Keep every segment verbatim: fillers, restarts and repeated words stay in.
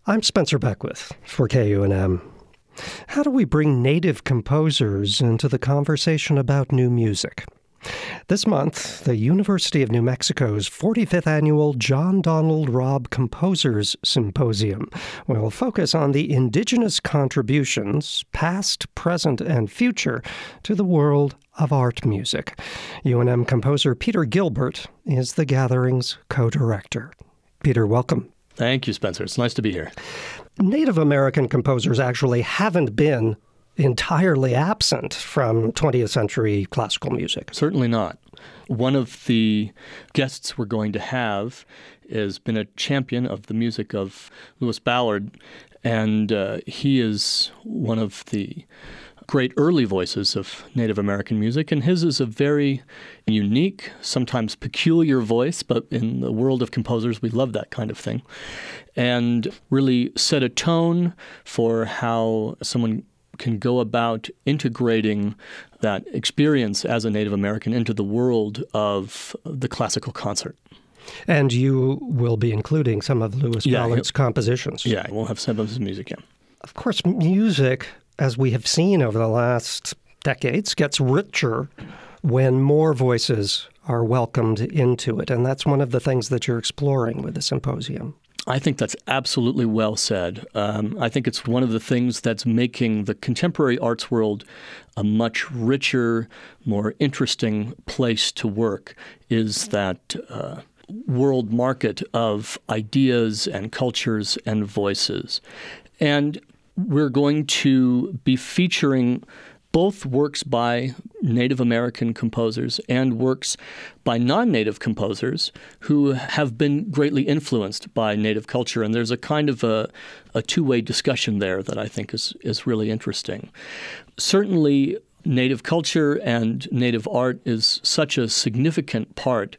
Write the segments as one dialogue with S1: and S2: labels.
S1: I'm Spencer Beckwith for K U N M. How do we bring native composers into the conversation about new music? This month, the University of New Mexico's forty-fifth Annual John Donald Robb Composers Symposium will focus on the indigenous contributions, past, present, and future, to the world of art music. U N M composer Peter Gilbert is the gathering's co-director. Peter, welcome.
S2: Thank you, Spencer. It's nice to be here.
S1: Native American composers actually haven't been entirely absent from twentieth century classical music.
S2: Certainly not. One of the guests we're going to have has been a champion of the music of Louis Ballard, and uh, he is one of the great early voices of Native American music, and his is a very unique, sometimes peculiar voice, but in the world of composers, we love that kind of thing, and really set a tone for how someone can go about integrating that experience as a Native American into the world of the classical concert.
S1: And you will be including some of Louis
S2: yeah,
S1: Ballard's compositions.
S2: Yeah, we'll have some of his music, yeah.
S1: Of course, music, as we have seen over the last decades, gets richer when more voices are welcomed into it. And that's one of the things that you're exploring with the symposium.
S2: I think that's absolutely well said. Um, I think it's one of the things that's making the contemporary arts world a much richer, more interesting place to work, is that uh, world market of ideas and cultures and voices. And we're going to be featuring both works by Native American composers and works by non-Native composers who have been greatly influenced by Native culture. And there's a kind of a, a two-way discussion there that I think is, is really interesting. Certainly, Native culture and Native art is such a significant part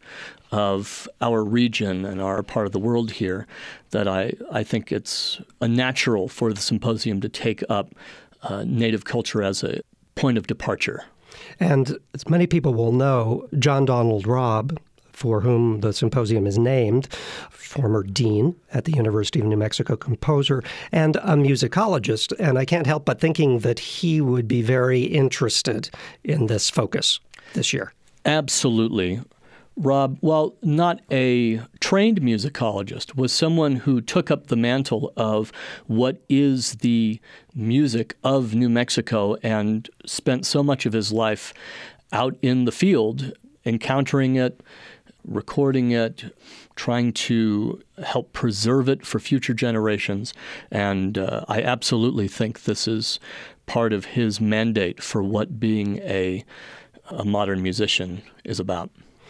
S2: of our region and our part of the world here that I, I think it's a natural for the symposium to take up uh, Native culture as a point of departure.
S1: And as many people will know, John Donald Robb, for whom the symposium is named, former dean at the University of New Mexico, composer, and a musicologist. And I can't help but thinking that he would be very interested in this focus this year.
S2: Absolutely. Robb, while not a trained musicologist, was someone who took up the mantle of what is the music of New Mexico and spent so much of his life out in the field, encountering it, recording it, trying to help preserve it for future generations. And uh, I absolutely think this is part of his mandate for what being a, a modern musician is about.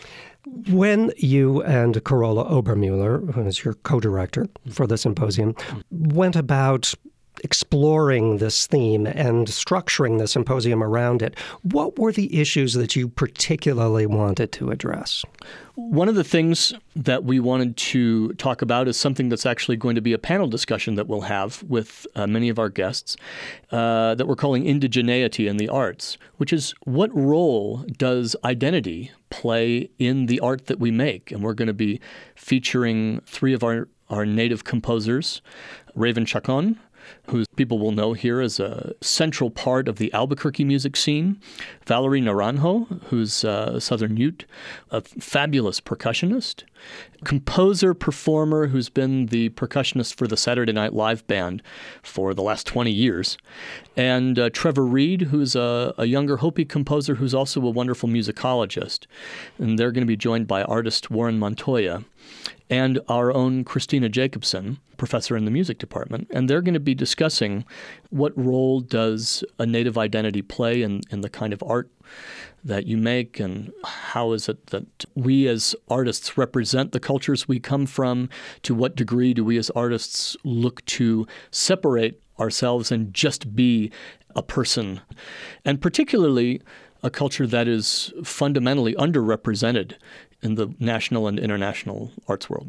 S1: When you and Carola Obermuller, who is your co-director for the symposium, went about exploring this theme and structuring the symposium around it, what were the issues that you particularly wanted to address?
S2: One of the things that we wanted to talk about is something that's actually going to be a panel discussion that we'll have with uh, many of our guests uh, that we're calling indigeneity in the arts, which is what role does identity play in the art that we make? And we're going to be featuring three of our, our native composers, Raven Chacon, who people will know here as a central part of the Albuquerque music scene, Valerie Naranjo, who's a Southern Ute, a fabulous percussionist, composer, performer who's been the percussionist for the Saturday Night Live band for the last twenty years, and uh, Trevor Reed, who's a, a younger Hopi composer who's also a wonderful musicologist. And they're going to be joined by artist Warren Montoya and our own Christina Jacobson, professor in the music department. And they're going to be discussing what role does a Native identity play in, in the kind of art that you make, and how is it that we as artists represent the cultures we come from? To what degree do we as artists look to separate ourselves and just be a person? And particularly a culture that is fundamentally underrepresented in the national and international arts world.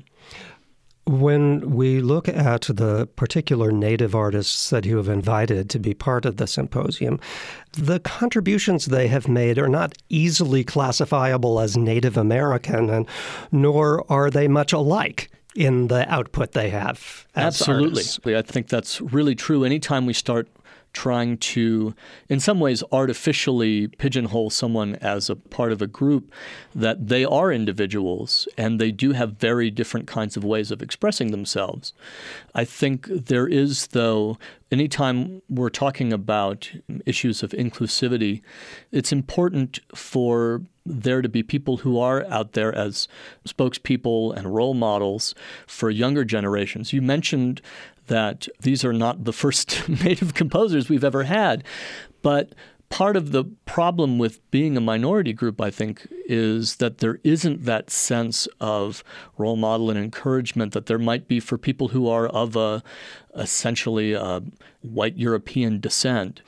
S1: When we look at the particular Native artists that you have invited to be part of the symposium, the contributions they have made are not easily classifiable as Native American, and nor are they much alike in the output they have as
S2: Absolutely.
S1: artists.
S2: I think that's really true. Anytime we start trying to, in some ways, artificially pigeonhole someone as a part of a group, that they are individuals and they do have very different kinds of ways of expressing themselves. I think there is, though, anytime we're talking about issues of inclusivity, it's important for there to be people who are out there as spokespeople and role models for younger generations. You mentioned that these are not the first Native composers we've ever had, but part of the problem with being a minority group, I think, is that there isn't that sense of role model and encouragement that there might be for people who are of a essentially a white European descent.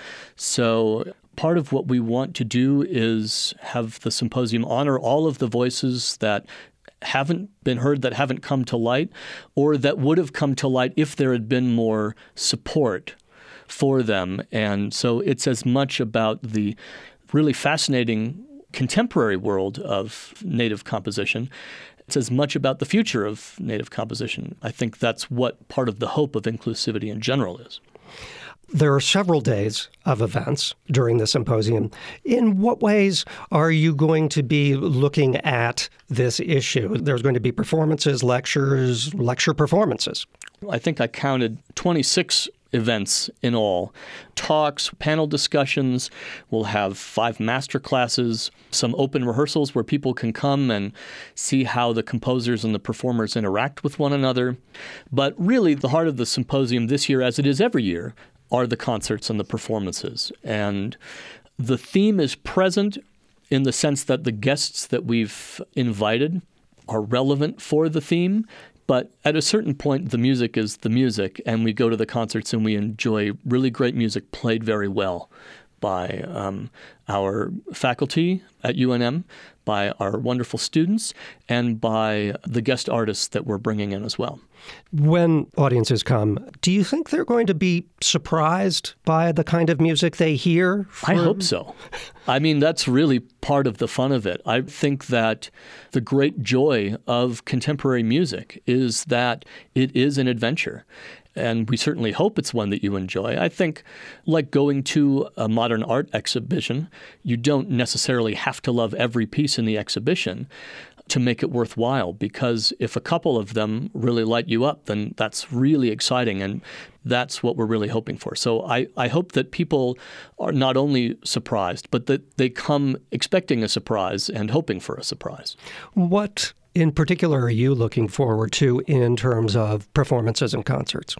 S2: So part of what we want to do is have the symposium honor all of the voices that haven't been heard, that haven't come to light, or that would have come to light if there had been more support for them. And so it's as much about the really fascinating contemporary world of Native composition. It's as much about the future of Native composition. I think that's what part of the hope of inclusivity in general is.
S1: There are several days of events during the symposium. In what ways are you going to be looking at this issue? There's going to be performances, lectures, lecture performances.
S2: I think I counted twenty-six events in all. Talks, panel discussions. We'll have five master classes, some open rehearsals where people can come and see how the composers and the performers interact with one another. But really, the heart of the symposium this year, as it is every year, are the concerts and the performances. And the theme is present in the sense that the guests that we've invited are relevant for the theme. But at a certain point, the music is the music, and we go to the concerts and we enjoy really great music played very well by um, our faculty at U N M, by our wonderful students, and by the guest artists that we're bringing in as well.
S1: When audiences come, do you think they're going to be surprised by the kind of music they hear? For...
S2: I hope so. I mean, that's really part of the fun of it. I think that the great joy of contemporary music is that it is an adventure. And we certainly hope it's one that you enjoy. I think, like going to a modern art exhibition, you don't necessarily have to love every piece in the exhibition to make it worthwhile, because if a couple of them really light you up, then that's really exciting, and that's what we're really hoping for. So I, I hope that people are not only surprised, but that they come expecting a surprise and hoping for a surprise.
S1: What in particular are you looking forward to in terms of performances and concerts?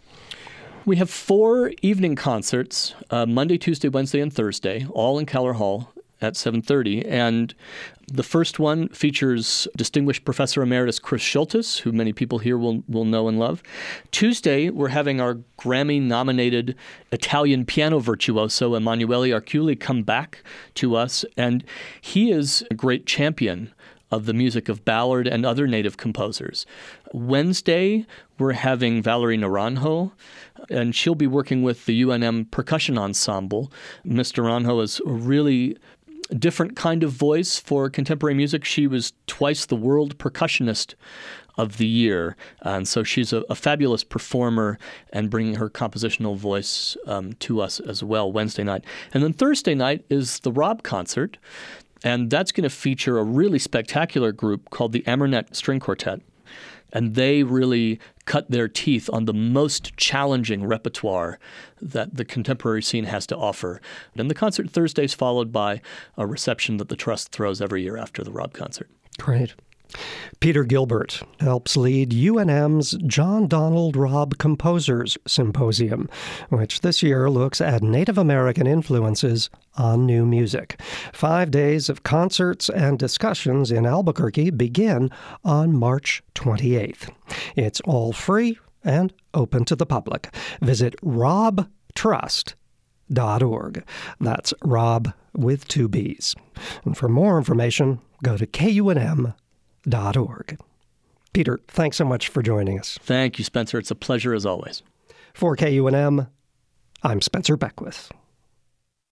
S2: We have four evening concerts, uh, Monday, Tuesday, Wednesday, and Thursday, all in Keller Hall at seven thirty. And the first one features distinguished Professor Emeritus Chris Schultes, who many people here will, will know and love. Tuesday, we're having our Grammy-nominated Italian piano virtuoso, Emanuele Arculi, come back to us. And he is a great champion of the music of Ballard and other Native composers. Wednesday, we're having Valerie Naranjo, and she'll be working with the U N M Percussion Ensemble. Miz Naranjo is a really different kind of voice for contemporary music. She was twice the World Percussionist of the Year, and so she's a, a fabulous performer and bringing her compositional voice um, to us as well Wednesday night. And then Thursday night is the Rob Concert, and that's going to feature a really spectacular group called the Amernet String Quartet. And they really cut their teeth on the most challenging repertoire that the contemporary scene has to offer. And the concert Thursday is followed by a reception that the Trust throws every year after the Rob Concert.
S1: Great. Peter Gilbert helps lead U N M's John Donald Robb Composers Symposium, which this year looks at Native American influences on new music. Five days of concerts and discussions in Albuquerque begin on March twenty-eighth. It's all free and open to the public. Visit rob trust dot org. That's Rob with two B's. And for more information, go to K U N M dot org. Peter, thanks so much for joining us.
S2: Thank you, Spencer. It's a pleasure as always.
S1: For K U N M, I'm Spencer Beckwith.